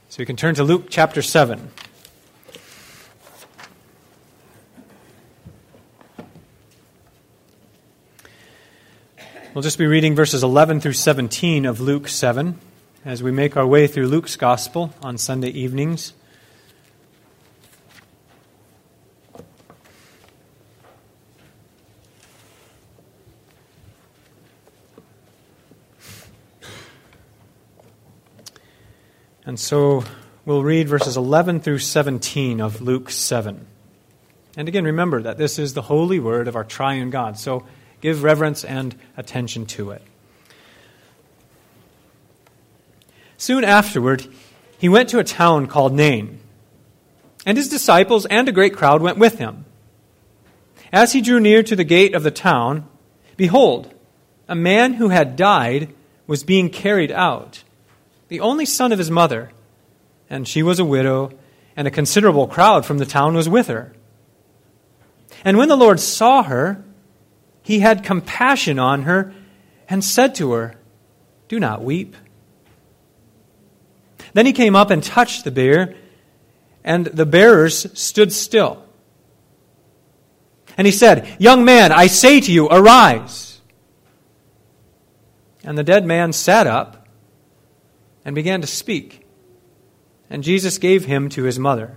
So you can turn to Luke chapter 7. We'll just be reading verses 11 through 17 of Luke 7 as we make our way through Luke's Gospel on Sunday evenings. And so we'll read verses 11 through 17 of Luke 7. And again, remember that this is the holy word of our triune God, so give reverence and attention to it. Soon afterward, he went to a town called Nain, and his disciples and a great crowd went with him. As he drew near to the gate of the town, behold, a man who had died was being carried out, the only son of his mother, and she was a widow, and a considerable crowd from the town was with her. And when the Lord saw her, he had compassion on her and said to her, "Do not weep." Then he came up and touched the bier, and the bearers stood still. And he said, "Young man, I say to you, arise." And the dead man sat up and began to speak, and Jesus gave him to his mother.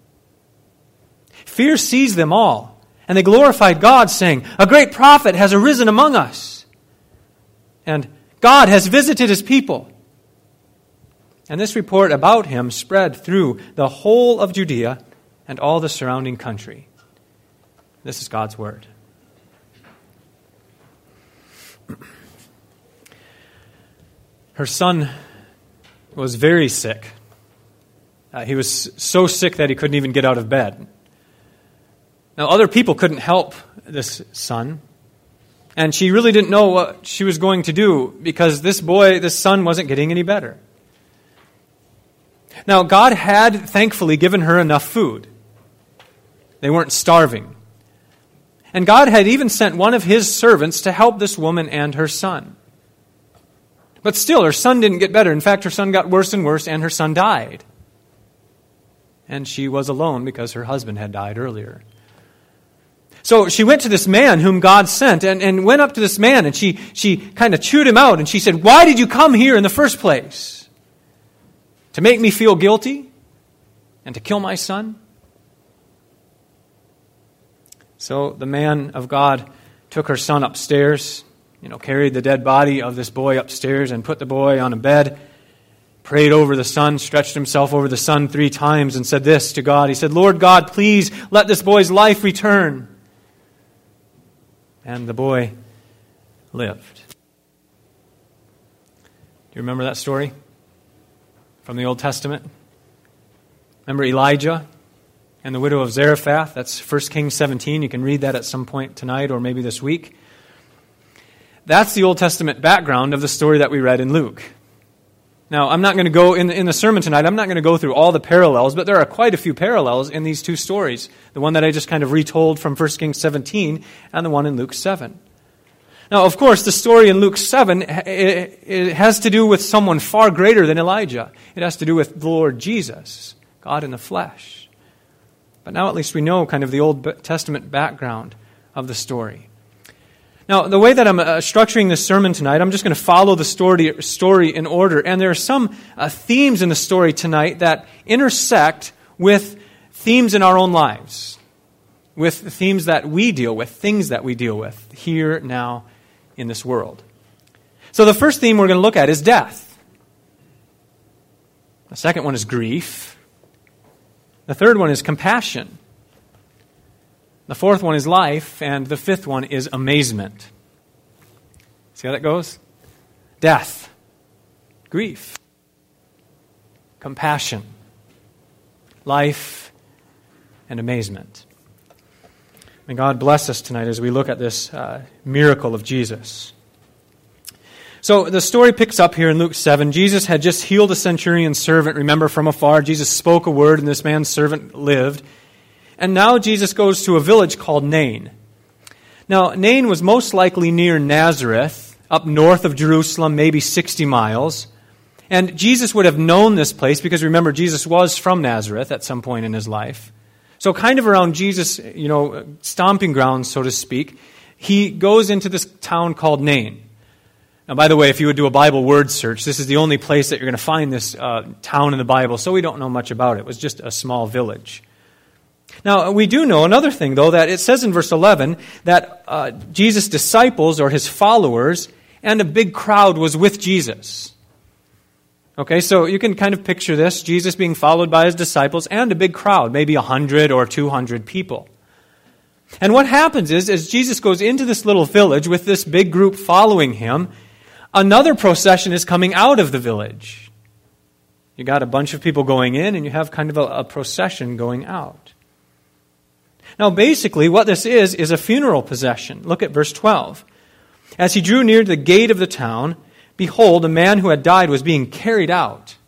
Fear seized them all, and they glorified God, saying, "A great prophet has arisen among us, and God has visited his people." And this report about him spread through the whole of Judea and all the surrounding country. This is God's word. Her son was very sick. He was so sick that he couldn't even get out of bed. Now, other people couldn't help this son, and she really didn't know what she was going to do because this son wasn't getting any better. Now, God had thankfully given her enough food. They weren't starving. And God had even sent one of his servants to help this woman and her son. But still, her son didn't get better. In fact, her son got worse and worse, and her son died. And she was alone because her husband had died earlier. So she went to this man whom God sent and went up to this man, and she kind of chewed him out, and she said, "Why did you come here in the first place? To make me feel guilty and to kill my son?" So the man of God took her son upstairs, carried the dead body of this boy upstairs and put the boy on a bed, prayed over the son, stretched himself over the son 3 times and said this to God. He said, "Lord God, please let this boy's life return." And the boy lived. Do you remember that story from the Old Testament? Remember Elijah and the widow of Zarephath? That's 1 Kings 17. You can read that at some point tonight or maybe this week. That's the Old Testament background of the story that we read in Luke. Now, I'm not going to go, in the sermon tonight, I'm not going to go through all the parallels, but there are quite a few parallels in these two stories. The one that I just kind of retold from 1 Kings 17 and the one in Luke 7. Now, of course, the story in Luke 7, it has to do with someone far greater than Elijah. It has to do with the Lord Jesus, God in the flesh. But now at least we know kind of the Old Testament background of the story. Now, the way that I'm structuring this sermon tonight, I'm just going to follow the story in order. And there are some themes in the story tonight that intersect with themes in our own lives, with themes that we deal with, things that we deal with here, now, in this world. So the first theme we're going to look at is death. The second one is grief. The third one is compassion. The fourth one is life, and the fifth one is amazement. See how that goes? Death, grief, compassion, life, and amazement. May God bless us tonight as we look at this miracle of Jesus. So the story picks up here in Luke 7. Jesus had just healed a centurion's servant. Remember, from afar, Jesus spoke a word, and this man's servant lived. And now Jesus goes to a village called Nain. Now, Nain was most likely near Nazareth, up north of Jerusalem, maybe 60 miles. And Jesus would have known this place because remember, Jesus was from Nazareth at some point in his life. So kind of around Jesus, stomping grounds, so to speak, he goes into this town called Nain. Now, by the way, if you would do a Bible word search, this is the only place that you're going to find this town in the Bible, so we don't know much about it. It was just a small village. Now, we do know another thing, though, that it says in verse 11 that Jesus' disciples or his followers and a big crowd was with Jesus. Okay, so you can kind of picture this, Jesus being followed by his disciples and a big crowd, maybe 100 or 200 people. And what happens is, as Jesus goes into this little village with this big group following him, another procession is coming out of the village. You got a bunch of people going in, and you have kind of a procession going out. Now, basically, what this is a funeral procession. Look at verse 12. As he drew near to the gate of the town, behold, a man who had died was being carried out.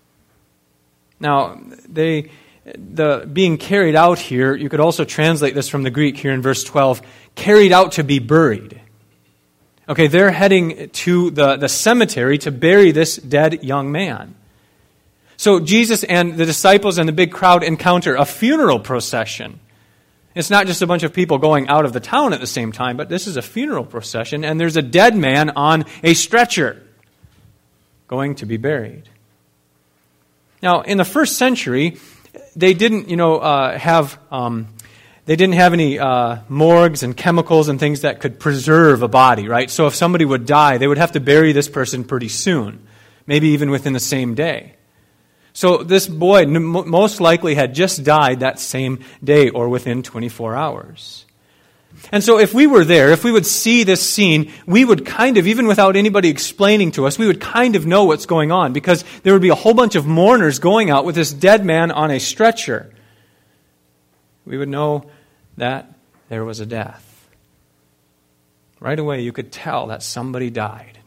Now, the being carried out here, you could also translate this from the Greek here in verse 12, carried out to be buried. Okay, they're heading to the cemetery to bury this dead young man. So Jesus and the disciples and the big crowd encounter a funeral procession. It's not just a bunch of people going out of the town at the same time, but this is a funeral procession, and there's a dead man on a stretcher going to be buried. Now, in the first century, they didn't, have any morgues and chemicals and things that could preserve a body, right? So if somebody would die, they would have to bury this person pretty soon, maybe even within the same day. So this boy most likely had just died that same day or within 24 hours. And so if we were there, if we would see this scene, we would kind of, even without anybody explaining to us, we would kind of know what's going on because there would be a whole bunch of mourners going out with this dead man on a stretcher. We would know that there was a death. Right away, you could tell that somebody died.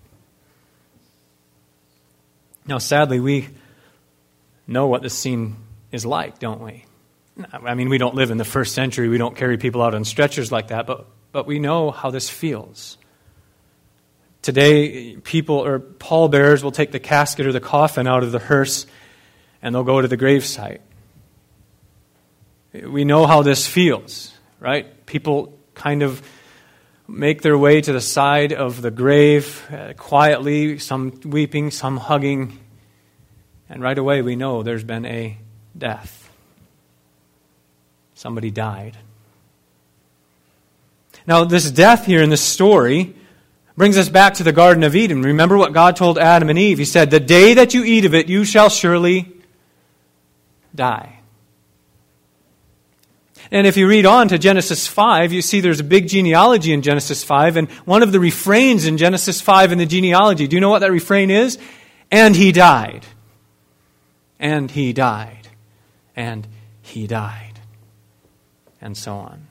Now, sadly, we know what this scene is like, don't we? I mean, we don't live in the first century. We don't carry people out on stretchers like that, but we know how this feels. Today, people or pallbearers will take the casket or the coffin out of the hearse and they'll go to the gravesite. We know how this feels, right? People kind of make their way to the side of the grave quietly, some weeping, some hugging, and right away we know there's been a death. Somebody died. Now, this death here in this story brings us back to the Garden of Eden. Remember what God told Adam and Eve. He said, "The day that you eat of it, you shall surely die." And if you read on to Genesis 5, you see there's a big genealogy in Genesis 5, and one of the refrains in Genesis 5 in the genealogy, do you know what that refrain is? And he died. And he died. And he died. And so on.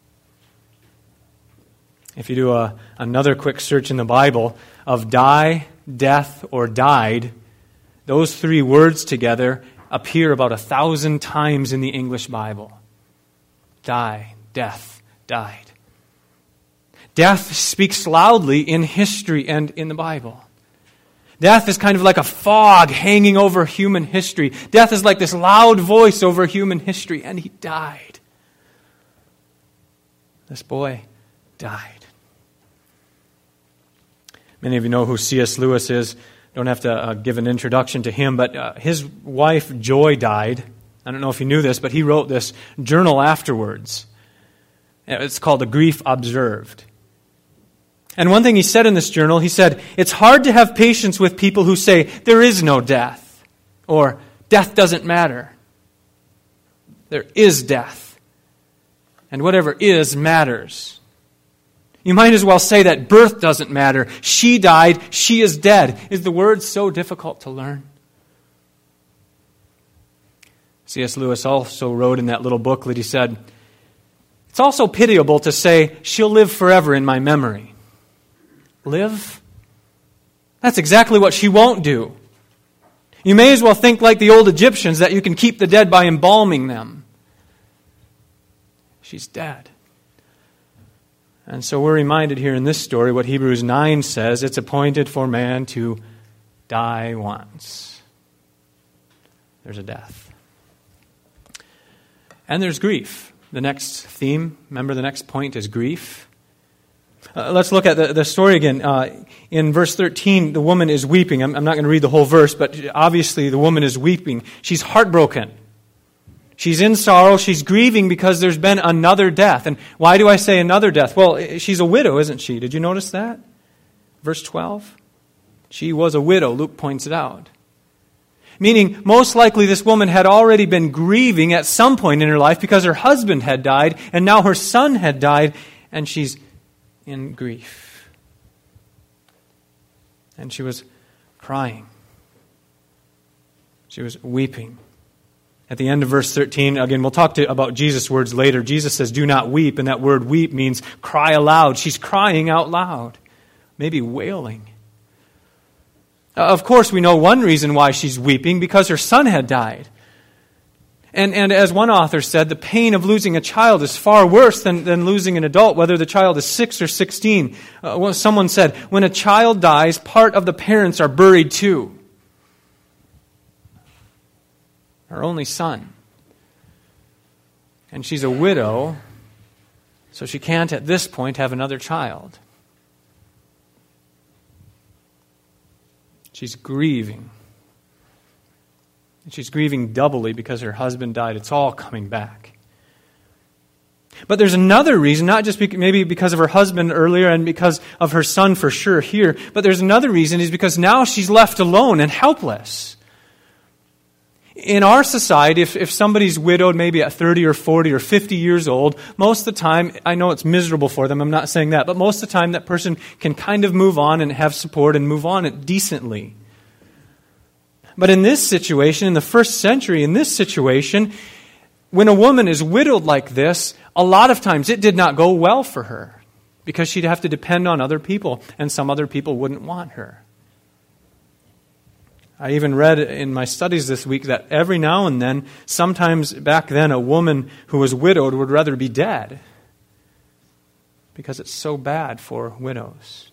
If you do another quick search in the Bible of die, death, or died, those three words together appear about 1,000 times in the English Bible. Die, death, died. Death speaks loudly in history and in the Bible. Death is kind of like a fog hanging over human history. Death is like this loud voice over human history, and he died. This boy died. Many of you know who C.S. Lewis is. Don't have to give an introduction to him, but his wife Joy died. I don't know if you knew this, but he wrote this journal afterwards. It's called The Grief Observed. And one thing he said in this journal, he said, "It's hard to have patience with people who say there is no death, or death doesn't matter. There is death, and whatever is matters. You might as well say that birth doesn't matter. She died, she is dead." Is the word so difficult to learn? C.S. Lewis also wrote in that little booklet, he said, "It's also pitiable to say, she'll live forever in my memory." Live? That's exactly what she won't do. You may as well think like the old Egyptians that you can keep the dead by embalming them. She's dead. And so we're reminded here in this story what Hebrews 9 says, it's appointed for man to die once, there's a death. And there's grief. The next theme, remember the next point is grief. Let's look at the story again. In verse 13, the woman is weeping. I'm not going to read the whole verse, but obviously the woman is weeping. She's heartbroken. She's in sorrow. She's grieving because there's been another death. And why do I say another death? Well, she's a widow, isn't she? Did you notice that? Verse 12. She was a widow, Luke points it out. Meaning, most likely this woman had already been grieving at some point in her life because her husband had died, and now her son had died, and she's in grief. And she was crying. She was weeping. At the end of verse 13, again, we'll talk about Jesus' words later. Jesus says, do not weep, and that word weep means cry aloud. She's crying out loud, maybe wailing. Of course, we know one reason why she's weeping, because her son had died. And as one author said, the pain of losing a child is far worse than losing an adult, whether the child is 6 or 16. Someone said, when a child dies, part of the parents are buried too. Her only son. And she's a widow, so she can't at this point have another child. She's grieving. She's grieving doubly because her husband died. It's all coming back. But there's another reason, not just maybe because of her husband earlier and because of her son for sure here, but there's another reason is because now she's left alone and helpless. In our society, if somebody's widowed maybe at 30 or 40 or 50 years old, most of the time, I know it's miserable for them, I'm not saying that, but most of the time that person can kind of move on and have support and move on it decently. But in this situation, in the first century, in this situation, when a woman is widowed like this, a lot of times it did not go well for her because she'd have to depend on other people, and some other people wouldn't want her. I even read in my studies this week that every now and then, sometimes back then, a woman who was widowed would rather be dead because it's so bad for widows.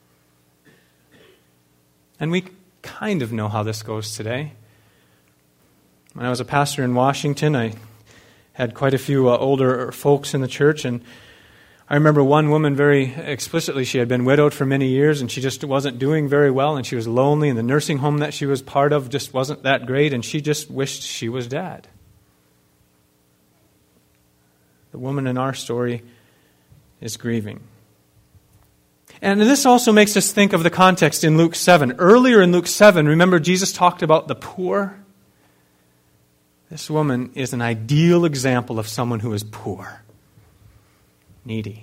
And we kind of know how this goes today. When I was a pastor in Washington, I had quite a few older folks in the church, and I remember one woman very explicitly, she had been widowed for many years, and she just wasn't doing very well, and she was lonely, and the nursing home that she was part of just wasn't that great, and she just wished she was dead. The woman in our story is grieving. And this also makes us think of the context in Luke 7. Earlier in Luke 7, remember Jesus talked about the poor? This woman is an ideal example of someone who is poor, needy,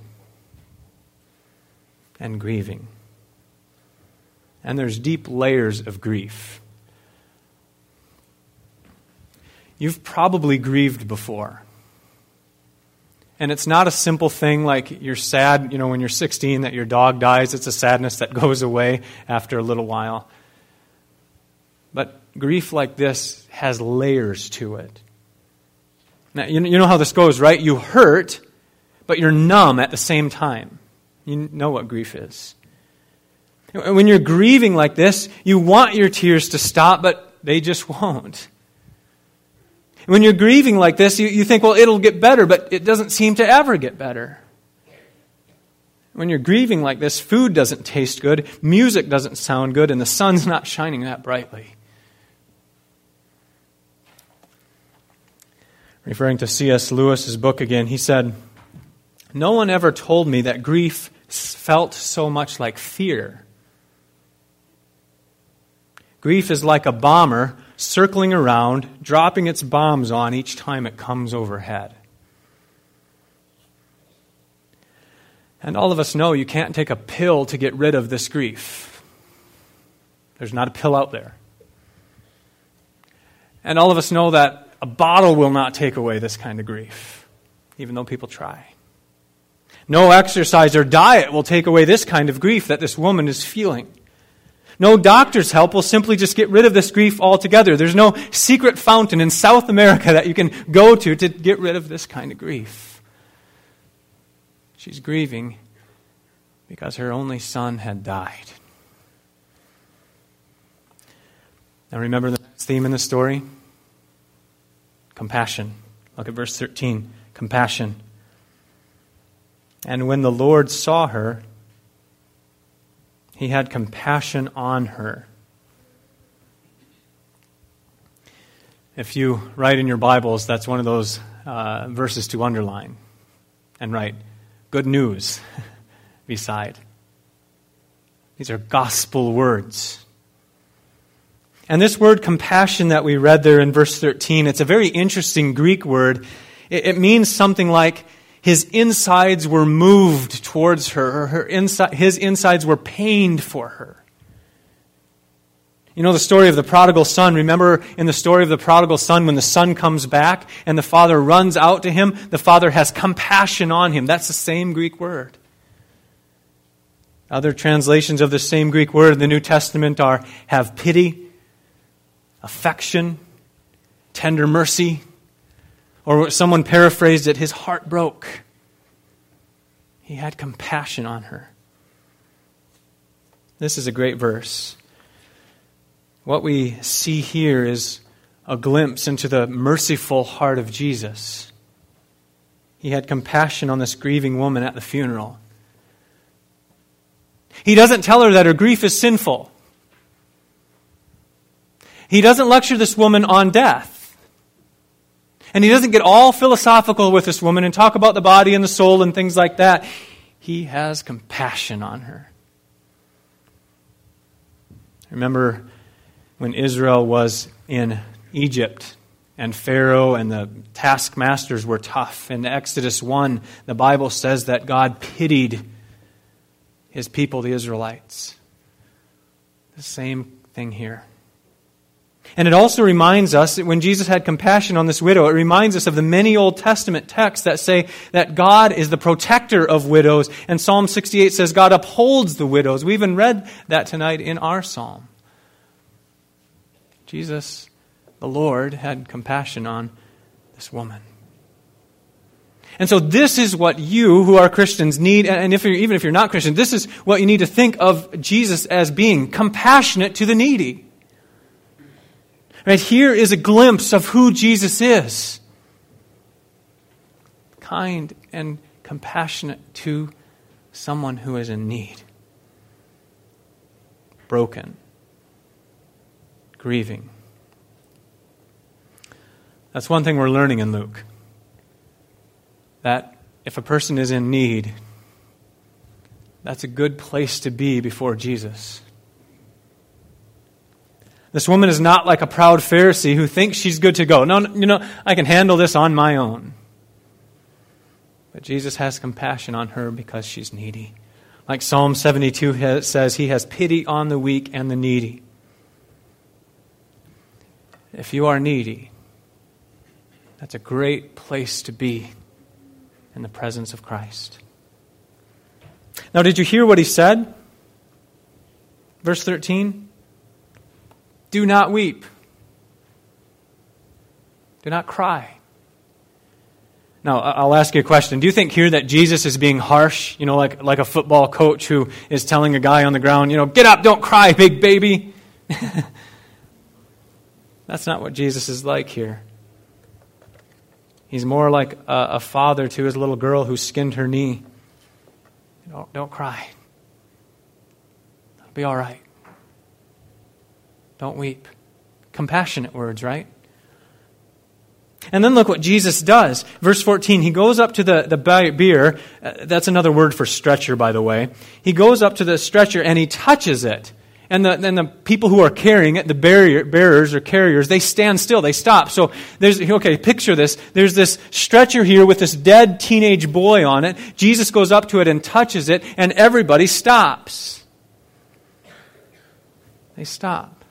and grieving. And there's deep layers of grief. You've probably grieved before. And it's not a simple thing like you're sad, when you're 16 that your dog dies. It's a sadness that goes away after a little while. But grief like this has layers to it. Now, you know how this goes, right? You hurt, but you're numb at the same time. You know what grief is. When you're grieving like this, you want your tears to stop, but they just won't. When you're grieving like this, you think, well, it'll get better, but it doesn't seem to ever get better. When you're grieving like this, food doesn't taste good, music doesn't sound good, and the sun's not shining that brightly. Referring to C.S. Lewis's book again, he said, "No one ever told me that grief felt so much like fear. Grief is like a bomber circling around, dropping its bombs on each time it comes overhead." And all of us know you can't take a pill to get rid of this grief. There's not a pill out there. And all of us know that a bottle will not take away this kind of grief, even though people try. No exercise or diet will take away this kind of grief that this woman is feeling. No doctor's help will simply just get rid of this grief altogether. There's no secret fountain in South America that you can go to get rid of this kind of grief. She's grieving because her only son had died. Now remember the theme in the story? Compassion. Look at verse 13. Compassion. And when the Lord saw her, He had compassion on her. If you write in your Bibles, that's one of those verses to underline and write good news beside. These are gospel words. And this word compassion that we read there in verse 13, it's a very interesting Greek word. It means something like his insides were moved towards her, or his insides were pained for her. You know the story of the prodigal son. Remember in the story of the prodigal son, when the son comes back and the father runs out to him, the father has compassion on him. That's the same Greek word. Other translations of the same Greek word in the New Testament are have pity, affection, tender mercy, or someone paraphrased it, his heart broke. He had compassion on her. This is a great verse. What we see here is a glimpse into the merciful heart of Jesus. He had compassion on this grieving woman at the funeral. He doesn't tell her that her grief is sinful. He doesn't lecture this woman on death. And he doesn't get all philosophical with this woman and talk about the body and the soul and things like that. He has compassion on her. Remember when Israel was in Egypt and Pharaoh and the taskmasters were tough. In Exodus 1, the Bible says that God pitied His people, the Israelites. The same thing here. And it also reminds us that when Jesus had compassion on this widow, it reminds us of the many Old Testament texts that say that God is the protector of widows. And Psalm 68 says God upholds the widows. We even read that tonight in our psalm. Jesus, the Lord, had compassion on this woman. And so this is what you, who are Christians, need. And even if you're not Christian, this is what you need to think of Jesus as being: compassionate to the needy. Right here is a glimpse of who Jesus is. Kind and compassionate to someone who is in need. Broken. Grieving. That's one thing we're learning in Luke. That if a person is in need, that's a good place to be before Jesus. This woman is not like a proud Pharisee who thinks she's good to go. No, I can handle this on my own. But Jesus has compassion on her because she's needy. Like Psalm 72 says, He has pity on the weak and the needy. If you are needy, that's a great place to be in the presence of Christ. Now, did you hear what He said? Verse 13. Do not weep. Do not cry. Now, I'll ask you a question. Do you think here that Jesus is being harsh? Like a football coach who is telling a guy on the ground, get up, don't cry, big baby. That's not what Jesus is like here. He's more like a father to his little girl who skinned her knee. Don't cry. It'll be all right. Don't weep. Compassionate words, right? And then look what Jesus does. Verse 14, He goes up to the bier. That's another word for stretcher, by the way. He goes up to the stretcher and He touches it. And the people who are carrying it, the bearers or carriers, they stand still. They stop. So picture this. There's this stretcher here with this dead teenage boy on it. Jesus goes up to it and touches it, and everybody stops. They stop.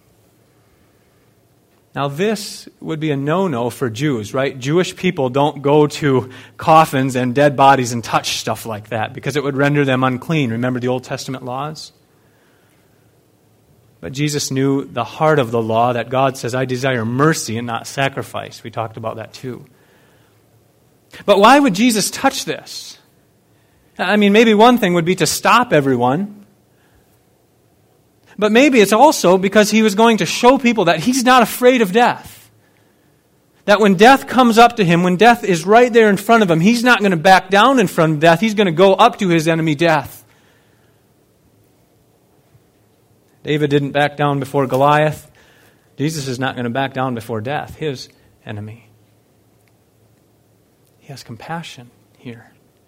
Now this would be a no-no for Jews, right? Jewish people don't go to coffins and dead bodies and touch stuff like that because it would render them unclean. Remember the Old Testament laws? But Jesus knew the heart of the law, that God says, I desire mercy and not sacrifice. We talked about that too. But why would Jesus touch this? I mean, maybe one thing would be to stop everyone. But maybe it's also because he was going to show people that he's not afraid of death. That when death comes up to him, when death is right there in front of him, he's not going to back down in front of death. He's going to go up to his enemy, death. David didn't back down before Goliath. Jesus is not going to back down before death, his enemy. He has compassion here.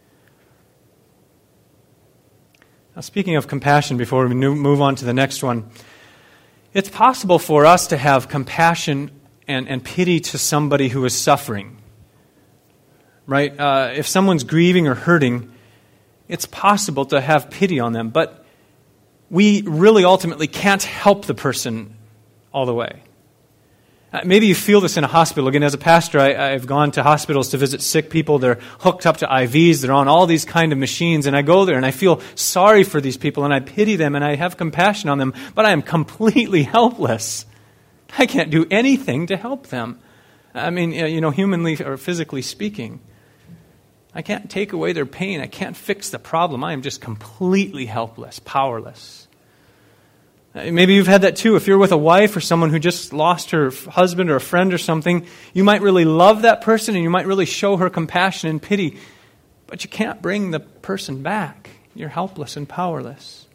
Now, speaking of compassion, before we move on to the next one, it's possible for us to have compassion and pity to somebody who is suffering. Right? If someone's grieving or hurting, it's possible to have pity on them, but we really ultimately can't help the person all the way. Maybe you feel this in a hospital. Again, as a pastor, I've gone to hospitals to visit sick people. They're hooked up to IVs. They're on all these kind of machines. And I go there and I feel sorry for these people and I pity them and I have compassion on them. But I am completely helpless. I can't do anything to help them. I mean, humanly or physically speaking. I can't take away their pain. I can't fix the problem. I am just completely helpless, powerless. Maybe you've had that too. If you're with a wife or someone who just lost her husband or a friend or something, you might really love that person and you might really show her compassion and pity, but you can't bring the person back. You're helpless and powerless.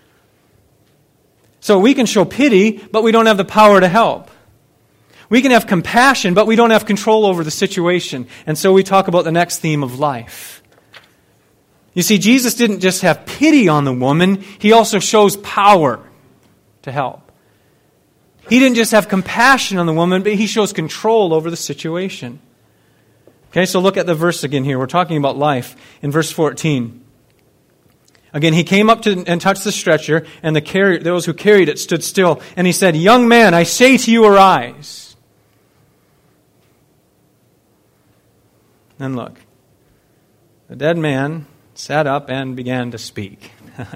So we can show pity, but we don't have the power to help. We can have compassion, but we don't have control over the situation. And so we talk about the next theme of life. You see, Jesus didn't just have pity on the woman, he also shows power to help. He didn't just have compassion on the woman, but he shows control over the situation. Okay, so look at the verse again here. We're talking about life in verse 14. Again, he came up to and touched the stretcher, and those who carried it stood still. And he said, "Young man, I say to you, arise." Then look. The dead man sat up and began to speak.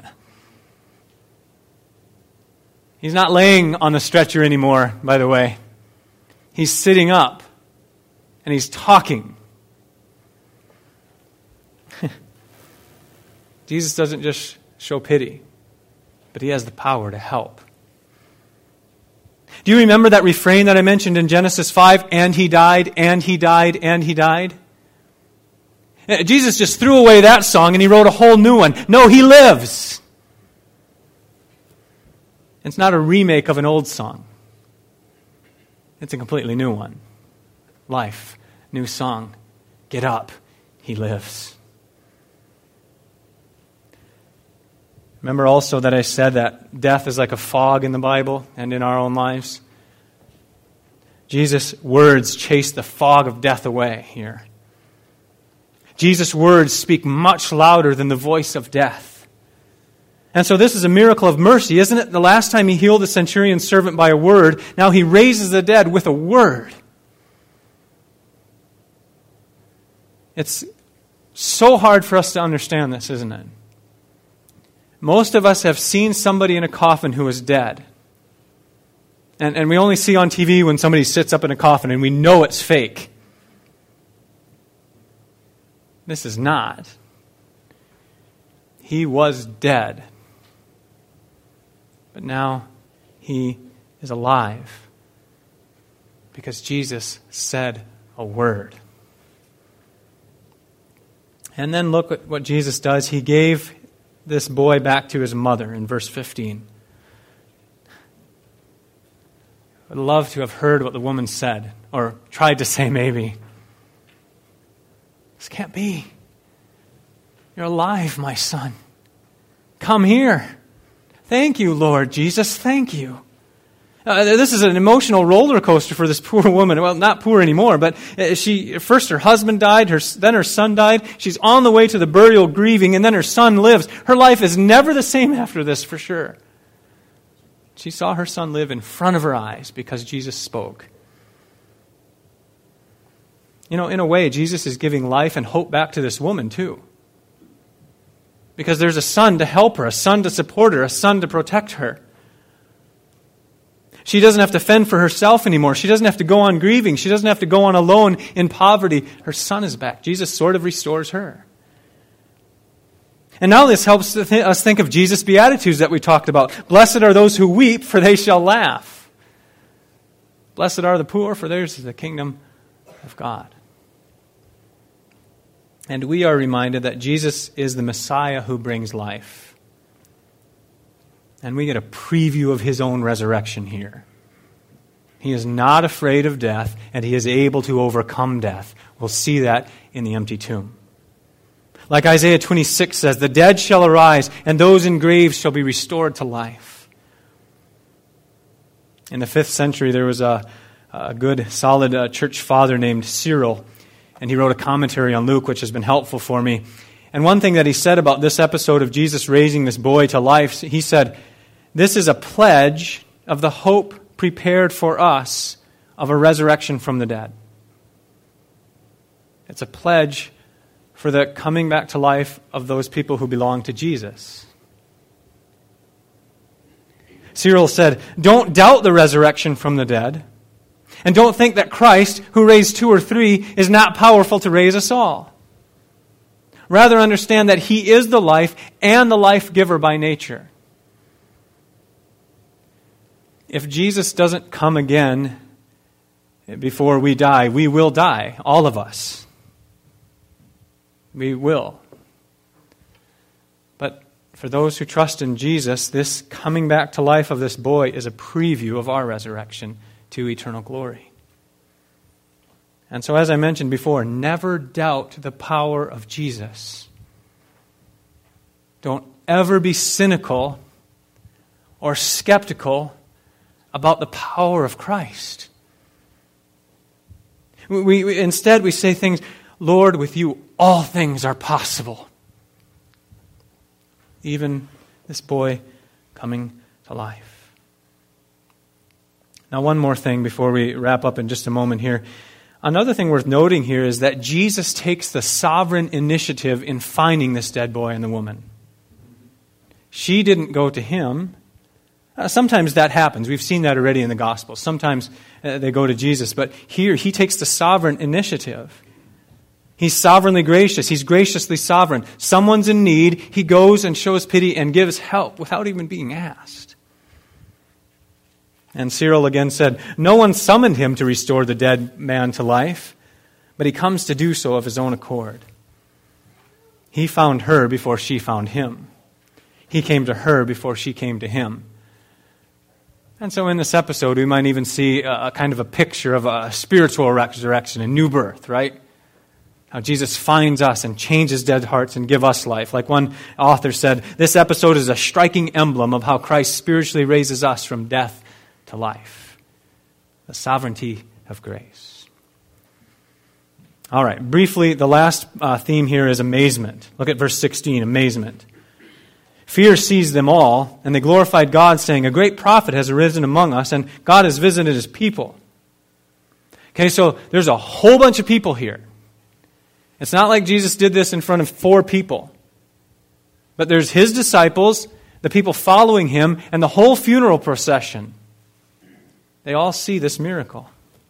He's not laying on the stretcher anymore, by the way. He's sitting up, and he's talking. Jesus doesn't just show pity, but he has the power to help. Do you remember that refrain that I mentioned in Genesis 5? And he died, and he died, and he died. Jesus just threw away that song and he wrote a whole new one. No, he lives. It's not a remake of an old song. It's a completely new one. Life, new song. Get up, he lives. Remember also that I said that death is like a fog in the Bible and in our own lives? Jesus' words chase the fog of death away here. Jesus' words speak much louder than the voice of death. And so this is a miracle of mercy, isn't it? The last time he healed the centurion's servant by a word, now he raises the dead with a word. It's so hard for us to understand this, isn't it? Most of us have seen somebody in a coffin who is dead. And we only see on TV when somebody sits up in a coffin and we know it's fake. This is not. He was dead. But now he is alive because Jesus said a word. And then look at what Jesus does. He gave this boy back to his mother in verse 15. I'd love to have heard what the woman said, or tried to say maybe. This can't be. You're alive, my son. Come here. Thank you, Lord Jesus. Thank you. This is an emotional roller coaster for this poor woman. Well, not poor anymore, but first her husband died, then her son died. She's on the way to the burial grieving, and then her son lives. Her life is never the same after this, for sure. She saw her son live in front of her eyes because Jesus spoke. You know, in a way, Jesus is giving life and hope back to this woman, too. Because there's a son to help her, a son to support her, a son to protect her. She doesn't have to fend for herself anymore. She doesn't have to go on grieving. She doesn't have to go on alone in poverty. Her son is back. Jesus sort of restores her. And now this helps us think of Jesus' Beatitudes that we talked about. Blessed are those who weep, for they shall laugh. Blessed are the poor, for theirs is the kingdom of God. And we are reminded that Jesus is the Messiah who brings life. And we get a preview of his own resurrection here. He is not afraid of death, and he is able to overcome death. We'll see that in the empty tomb. Like Isaiah 26 says, the dead shall arise, and those in graves shall be restored to life. In the 5th century, there was a good, solid church father named Cyril, and he wrote a commentary on Luke, which has been helpful for me. And one thing that he said about this episode of Jesus raising this boy to life, he said, this is a pledge of the hope prepared for us of a resurrection from the dead. It's a pledge for the coming back to life of those people who belong to Jesus. Cyril said, don't doubt the resurrection from the dead, and don't think that Christ, who raised 2 or 3, is not powerful to raise us all. Rather understand that he is the life and the life giver by nature. If Jesus doesn't come again before we die, we will die, all of us. We will. But for those who trust in Jesus, this coming back to life of this boy is a preview of our resurrection to eternal glory. And so, as I mentioned before, never doubt the power of Jesus. Don't ever be cynical or skeptical about the power of Christ. Instead, we say things, Lord, with you all things are possible. Even this boy coming to life. Now, one more thing before we wrap up in just a moment here. Another thing worth noting here is that Jesus takes the sovereign initiative in finding this dead boy and the woman. She didn't go to him. Sometimes that happens. We've seen that already in the Gospels. Sometimes they go to Jesus. But here, he takes the sovereign initiative. He's sovereignly gracious. He's graciously sovereign. Someone's in need. He goes and shows pity and gives help without even being asked. And Cyril again said, no one summoned him to restore the dead man to life, but he comes to do so of his own accord. He found her before she found him. He came to her before she came to him. And so in this episode, we might even see a kind of a picture of a spiritual resurrection, a new birth, right? How Jesus finds us and changes dead hearts and gives us life. Like one author said, this episode is a striking emblem of how Christ spiritually raises us from death to life. The sovereignty of grace. All right, briefly, the last theme here is amazement. Look at verse 16, amazement. Fear seized them all, and they glorified God, saying, a great prophet has arisen among us, and God has visited his people. Okay, so there's a whole bunch of people here. It's not like Jesus did this in front of 4 people. But there's his disciples, the people following him, and the whole funeral procession. They all see this miracle.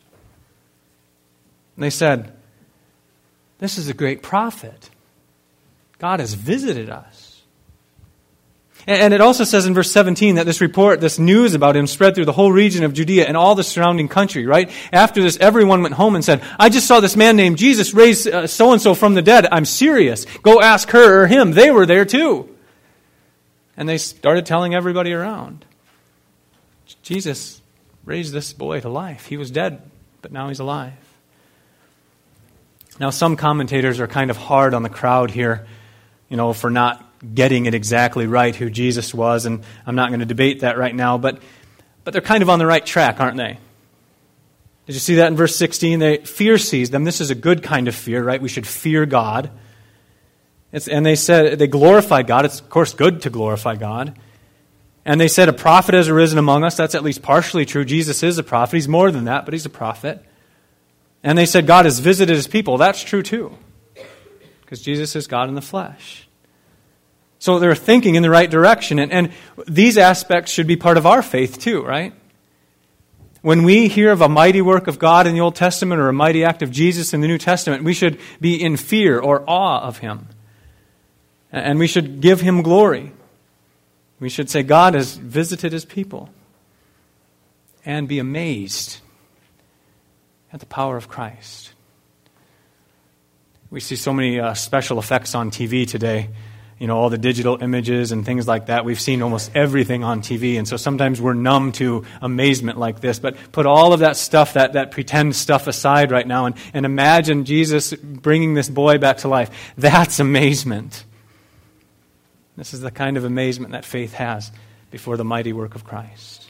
And they said, this is a great prophet. God has visited us. And it also says in verse 17 that this report, this news about him spread through the whole region of Judea and all the surrounding country, right? After this, everyone went home and said, I just saw this man named Jesus raise so-and-so from the dead. I'm serious. Go ask her or him. They were there too. And they started telling everybody around. Jesus raised this boy to life. He was dead, but now he's alive. Now, some commentators are kind of hard on the crowd here, for not getting it exactly right who Jesus was, and I'm not going to debate that right now, but they're kind of on the right track, aren't they? Did you see that in verse 16? Fear seized them. This is a good kind of fear, right? We should fear God. And they said, they glorified God. It's, of course, good to glorify God. And they said, a prophet has arisen among us. That's at least partially true. Jesus is a prophet. He's more than that, but he's a prophet. And they said, God has visited his people. That's true, too, because Jesus is God in the flesh. So they're thinking in the right direction. And these aspects should be part of our faith too, right? When we hear of a mighty work of God in the Old Testament or a mighty act of Jesus in the New Testament, we should be in fear or awe of him. And we should give him glory. We should say, God has visited his people. And be amazed at the power of Christ. We see so many special effects on TV today. You know, all the digital images and things like that. We've seen almost everything on TV, and so sometimes we're numb to amazement like this. But put all of that stuff, that pretend stuff aside right now, and imagine Jesus bringing this boy back to life. That's amazement. This is the kind of amazement that faith has before the mighty work of Christ.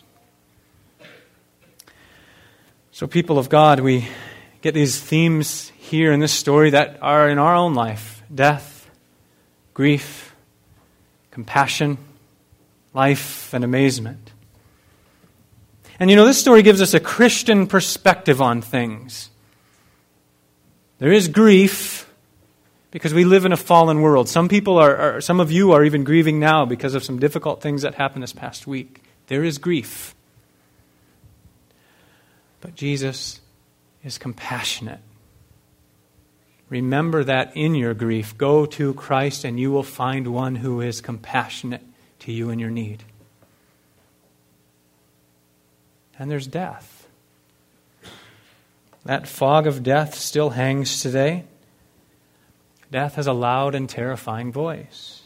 So people of God, we get these themes here in this story that are in our own life. Death, grief, compassion, life, and amazement. And you know, this story gives us a Christian perspective on things. There is grief because we live in a fallen world. Some of you are even grieving now because of some difficult things that happened this past week. There is grief. But Jesus is compassionate. Remember that in your grief. Go to Christ and you will find one who is compassionate to you in your need. And there's death. That fog of death still hangs today. Death has a loud and terrifying voice.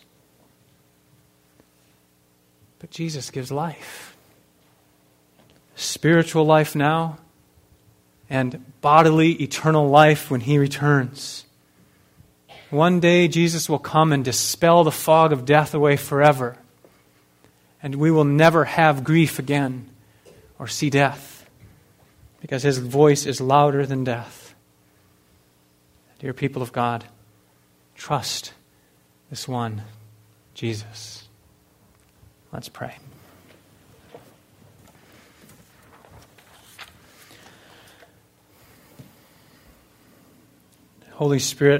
But Jesus gives life. Spiritual life now, and bodily, eternal life when he returns. One day, Jesus will come and dispel the fog of death away forever. And we will never have grief again or see death, because his voice is louder than death. Dear people of God, trust this one, Jesus. Let's pray. Holy Spirit,